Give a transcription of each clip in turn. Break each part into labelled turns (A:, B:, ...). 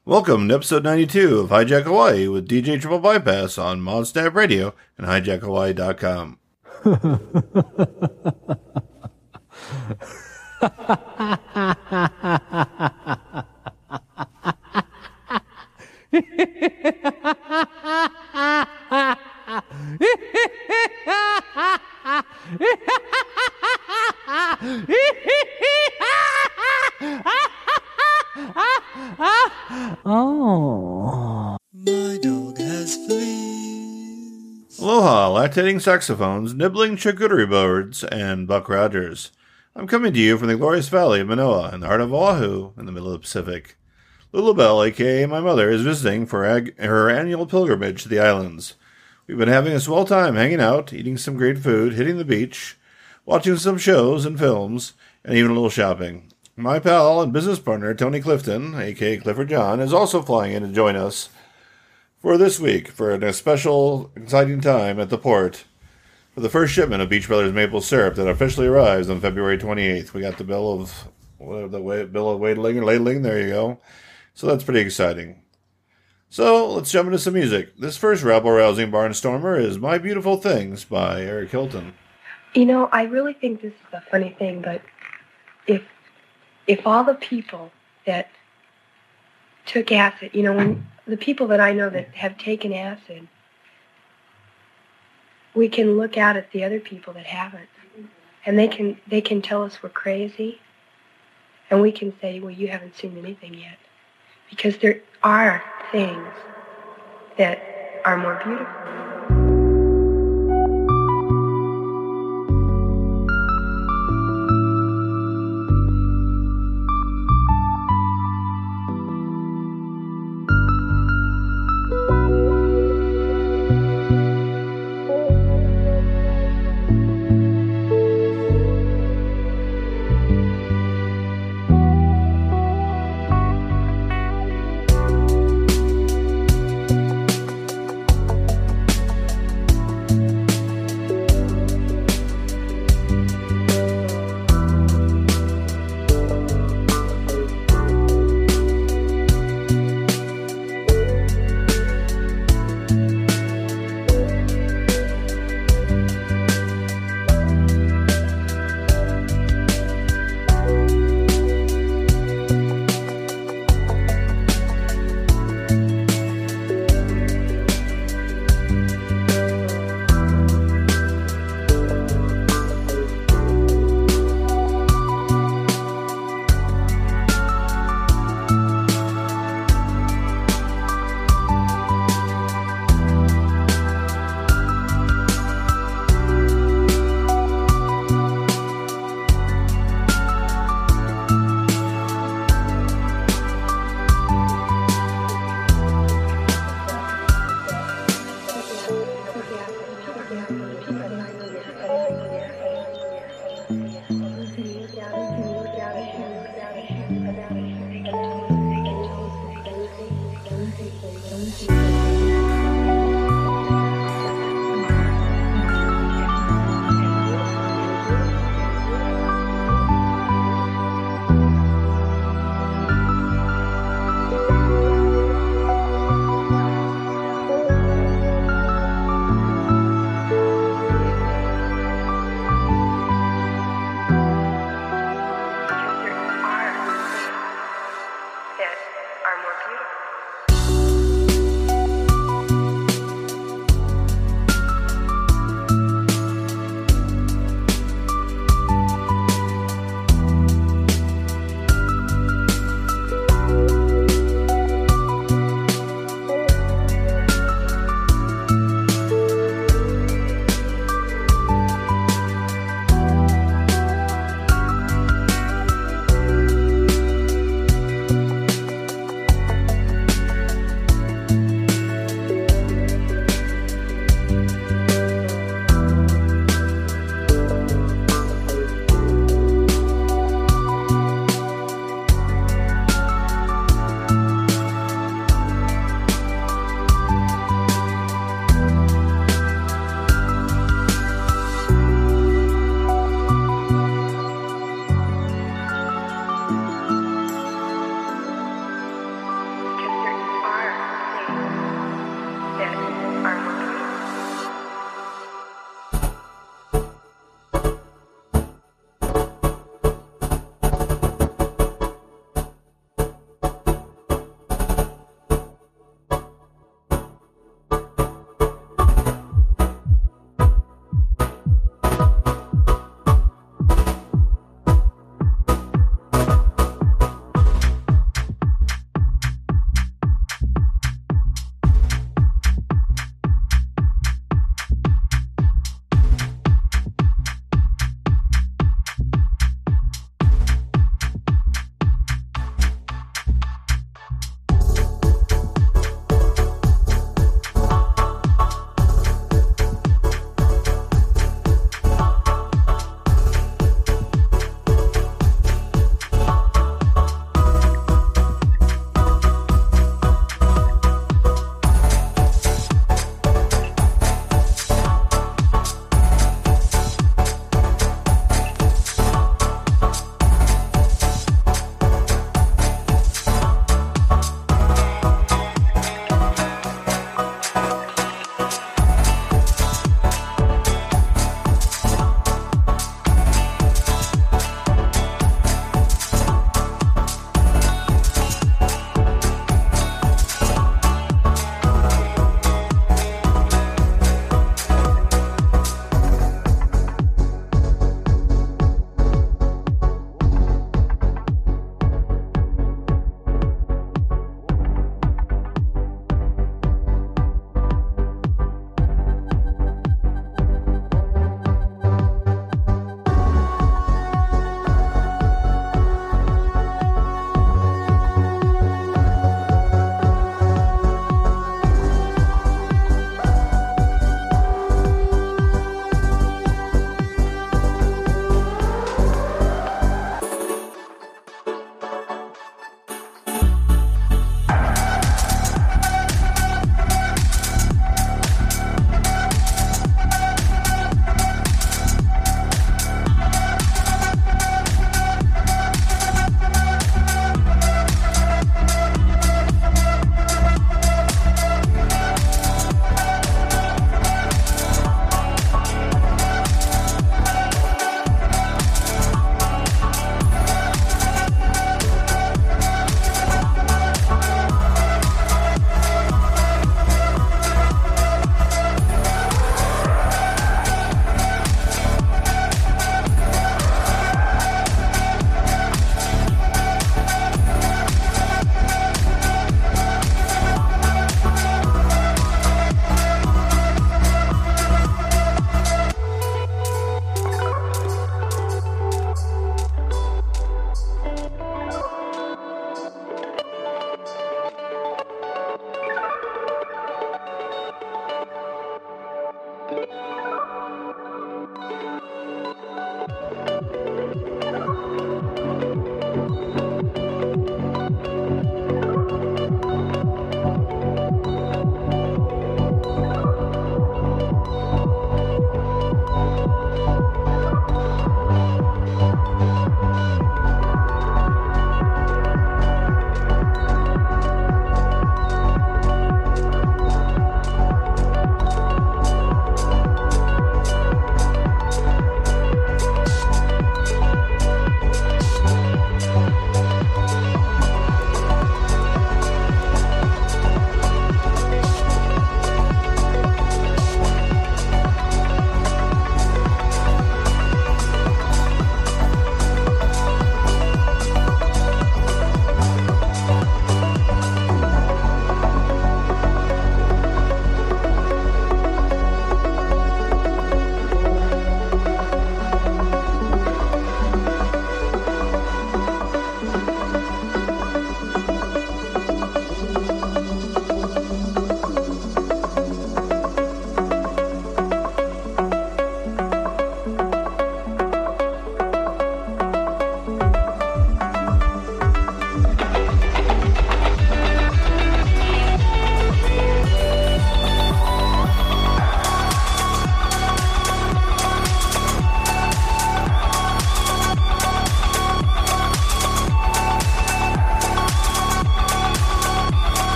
A: Welcome to episode 92 of Hijack Hawaii with DJ Triple Bypass on Modstab Radio and hijackhawaii.com.
B: Oh. My dog has fleas.
A: Aloha, lactating saxophones, nibbling charcuterie boards, and Buck Rogers. I'm coming to you from the glorious valley of Manoa in the heart of Oahu in the middle of the Pacific. Lulu Bell, a.k.a. my mother, is visiting for her annual pilgrimage to the islands. We've been having a swell time hanging out, eating some great food, hitting the beach, watching some shows and films, and even a little shopping. My pal and business partner, Tony Clifton, a.k.a. Clifford John, is also flying in to join us for this week for a special, exciting time at the port for the first shipment of Beach Brothers maple syrup that officially arrives on February 28th. We got the bill of ladling, there you go. So that's pretty exciting. So let's jump into some music. This first rabble-rousing barnstormer is My Beautiful Things by Eric Hilton.
C: You know, I really think this is a funny thing, but if all the people that took acid, you know, when the people that I know that have taken acid, we can look out at the other people that haven't, and they can tell us we're crazy, and we can say, well, you haven't seen anything yet, because there are things that are more beautiful.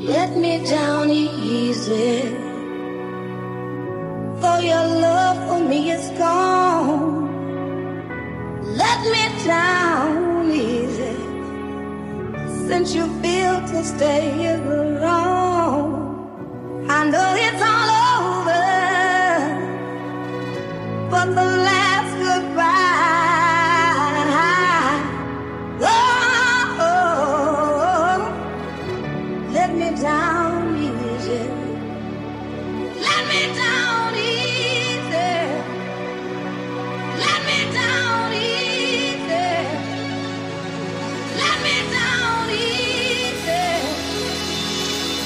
D: Let me down easy, for your love for me is gone. Let me down easy, since you feel to stay alone. I know it's all over, but the last goodbye. Let me down easy. Let me down easy. Let me down easy. Let me down easy.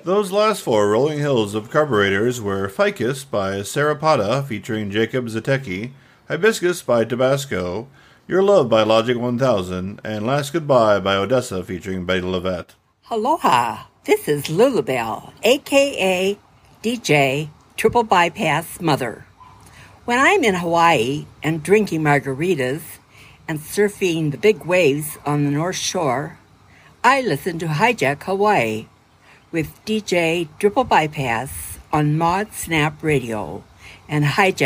A: Those last four rolling hills of carburetors were Ficus by Sarapata featuring Jacob Zatecki, Hibiscus by Tabasco, Your Love by Logic 1000, and Last Goodbye by Odessa featuring Betty Levette.
E: Aloha, this is Lulabelle, a.k.a. DJ Triple Bypass Mother. When I'm in Hawaii and drinking margaritas and surfing the big waves on the North Shore, I listen to Hijack Hawaii with DJ Triple Bypass on Mod Snap Radio and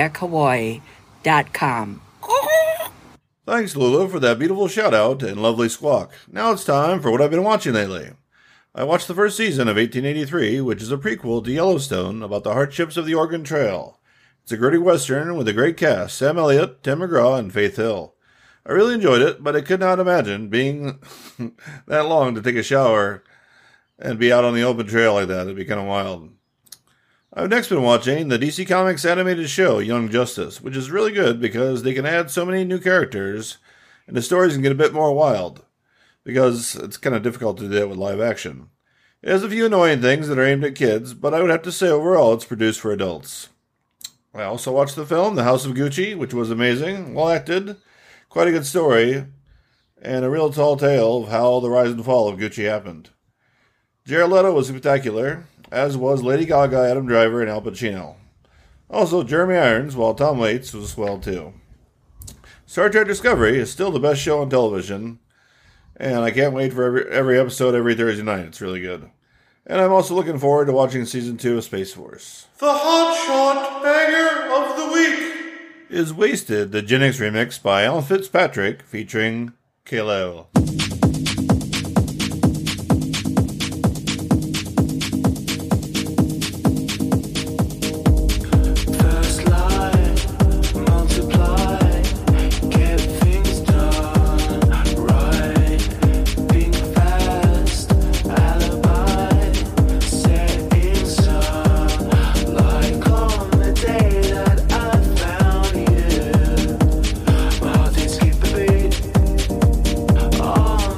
E: hijackhawaii.com.
A: Thanks, Lulu, for that beautiful shout-out and lovely squawk. Now it's time for what I've been watching lately. I watched the first season of 1883, which is a prequel to Yellowstone about the hardships of the Oregon Trail. It's a gritty western with a great cast, Sam Elliott, Tim McGraw, and Faith Hill. I really enjoyed it, but I could not imagine being that long to take a shower and be out on the open trail like that. It'd be kind of wild. I've next been watching the DC Comics animated show, Young Justice, which is really good because they can add so many new characters and the stories can get a bit more wild because it's kind of difficult to do it with live action. It has a few annoying things that are aimed at kids, but I would have to say overall it's produced for adults. I also watched the film, The House of Gucci, which was amazing, well acted, quite a good story, and a real tall tale of how the rise and fall of Gucci happened. Jared Leto was spectacular, as was Lady Gaga, Adam Driver, and Al Pacino. Also, Jeremy Irons, while Tom Waits was swell too. Star Trek Discovery is still the best show on television, and I can't wait for every episode every Thursday night. It's really good. And I'm also looking forward to watching Season 2 of Space Force. The Hotshot Banger of the Week is Wasted, the Gen X remix by Alan Fitzpatrick, featuring Kalo.
F: Oh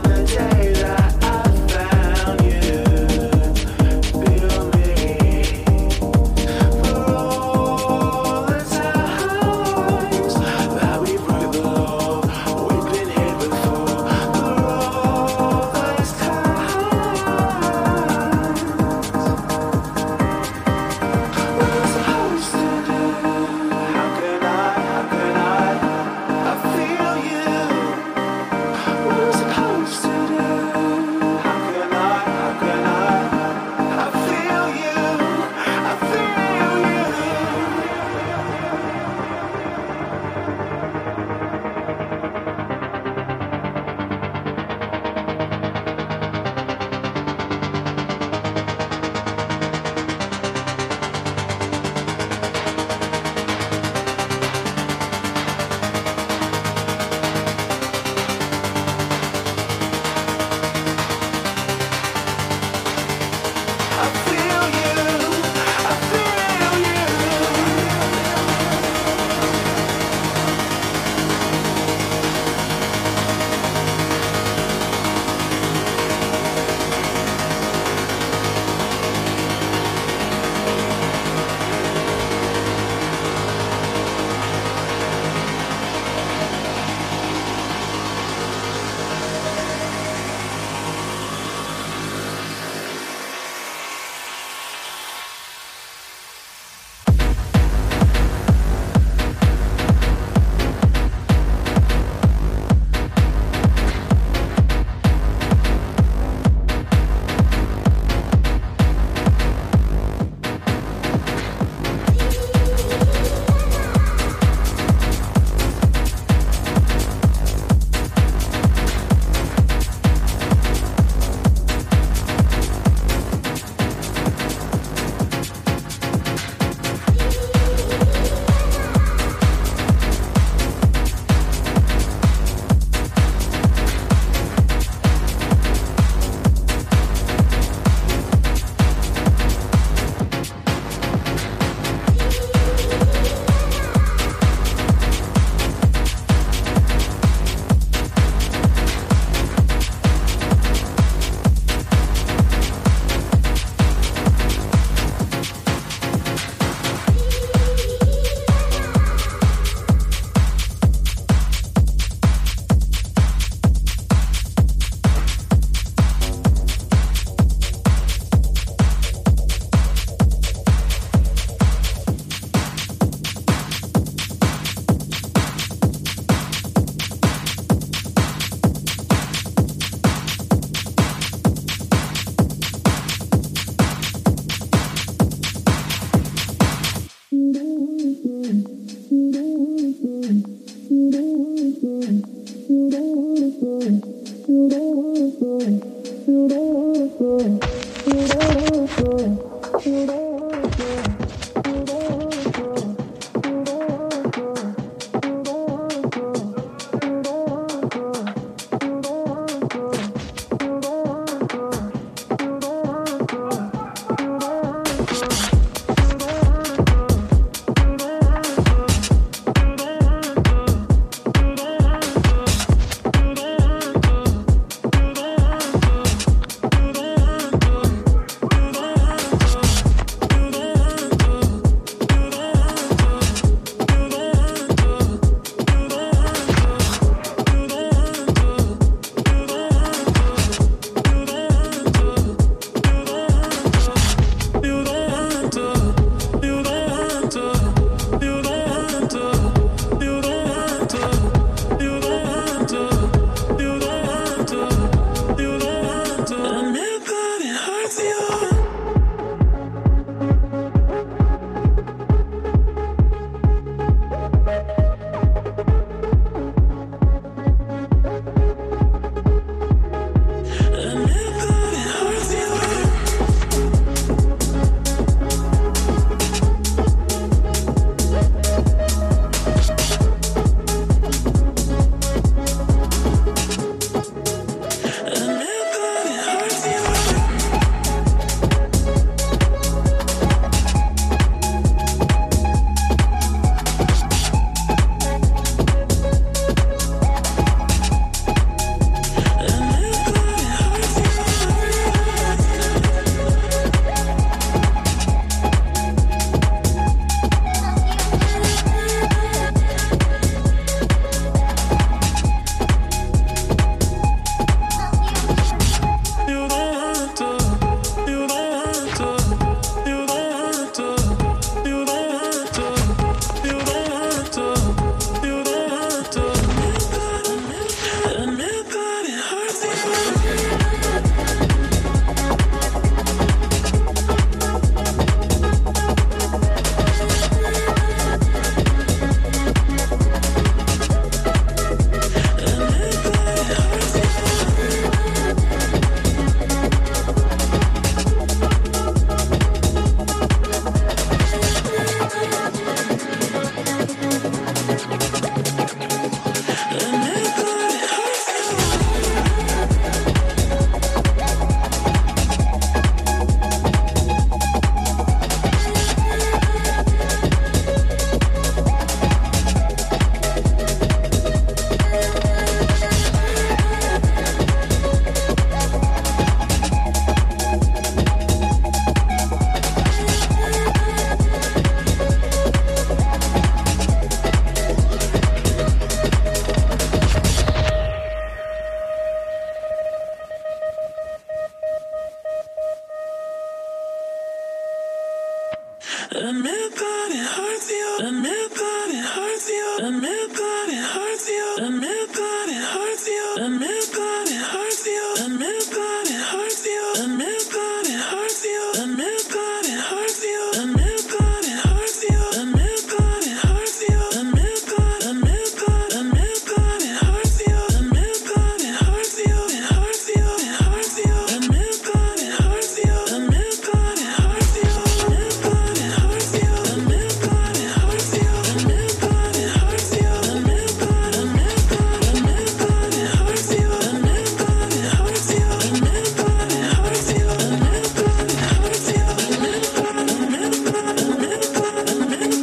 B: Admit that it hurts you. Admit that it hurts you. Admit that it hurts you. Admit that it hurts you. Admit that it hurts you. Admit that it hurts you. Admit that it hurts you. Admit that it hurts you. Admit that it hurts you. Admit that it hurts you. Admit that. Admit that. Admit that it hurts you. Admit that it hurts you. It hurts you. It hurts you. Admit that it hurts you. Admit that it hurts you. Admit that it hurts you. Admit that it hurts you. Admit that it hurts you. Admit that. Admit that. Admit that it hurts you. Admit that it hurts you. Admit that it hurts you. Admit that it hurts you. Admit that. Admit that. Admit that. Admit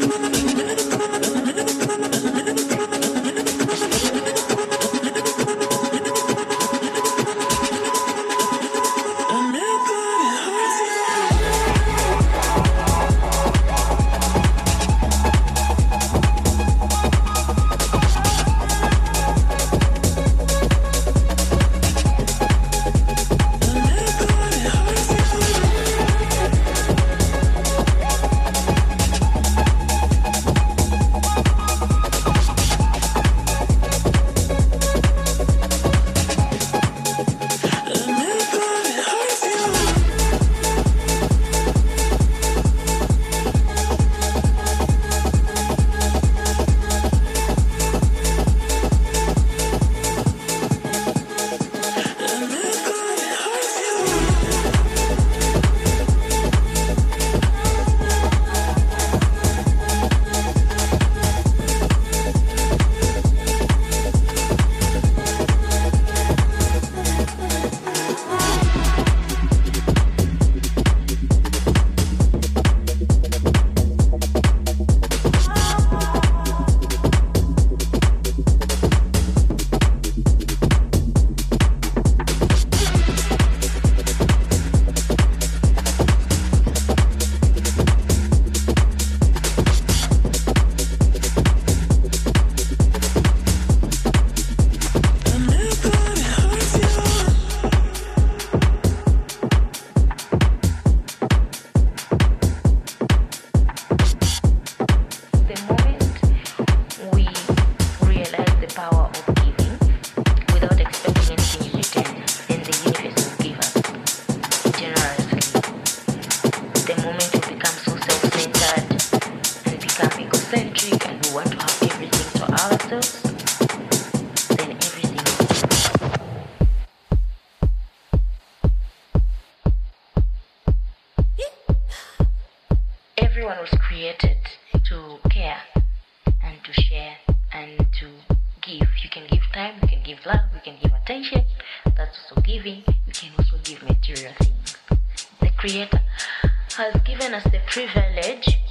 F: Everyone was created to care and to share and to give. You can give time, you can give love, you can give attention. That's also giving. You can also give material things. The Creator has given us the privilege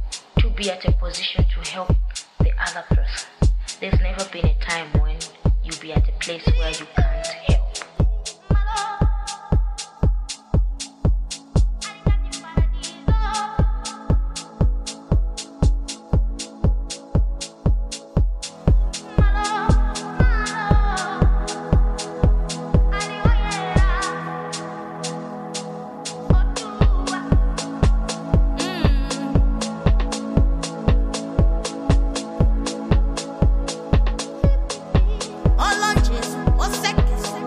F: to be at a position to help the other person. There's never been a time when you'll be at a place where you can't help.
D: All lunches, all seconds.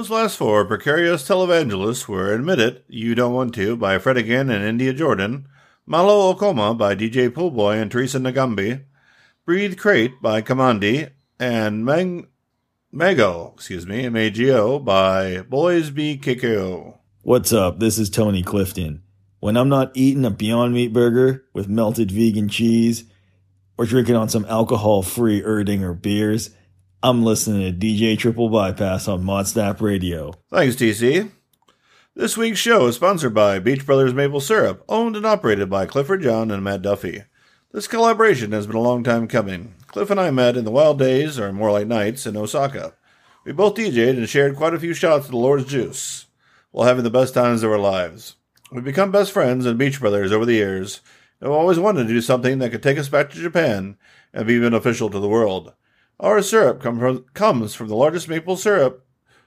A: Those last four precarious televangelists were Admit It, You Don't Want To by Fred Again and India Jordan, Malo Okoma by DJ Poolboy and Teresa Nagambi, Breathe Crate by Kamandi, and Mago, M-A-G-O, by Boys Be KKO.
G: What's up? This is Tony Clifton. When I'm not eating a Beyond Meat burger with melted vegan cheese or drinking on some alcohol-free Erdinger beers, I'm listening to DJ Triple Bypass on Modstap Radio.
A: Thanks, TC. This week's show is sponsored by Beach Brothers Maple Syrup, owned and operated by Clifford John and Matt Duffy. This collaboration has been a long time coming. Cliff and I met in the wild days, or more like nights, in Osaka. We both DJ'd and shared quite a few shots of the Lord's Juice, while having the best times of our lives. We've become best friends and Beach Brothers over the years, and have always wanted to do something that could take us back to Japan and be beneficial to the world. Our syrup comes from the largest maple syrup,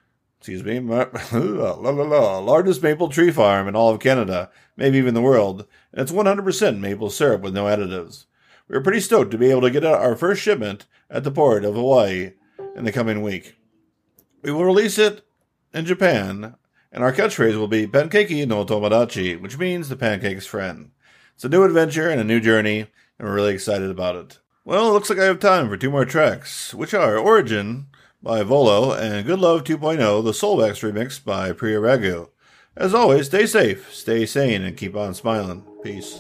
A: largest maple tree farm in all of Canada, maybe even the world, and it's 100% maple syrup with no additives. We're pretty stoked to be able to get out our first shipment at the port of Hawaii in the coming week. We will release it in Japan, and our catchphrase will be Pankeki no Tomodachi, which means the pancake's friend. It's a new adventure and a new journey, and we're really excited about it. Well, it looks like I have time for two more tracks, which are Origin by Volo and Good Love 2.0, the Soulwax remix by Priya Ragu. As always, stay safe, stay sane, and keep on smiling. Peace.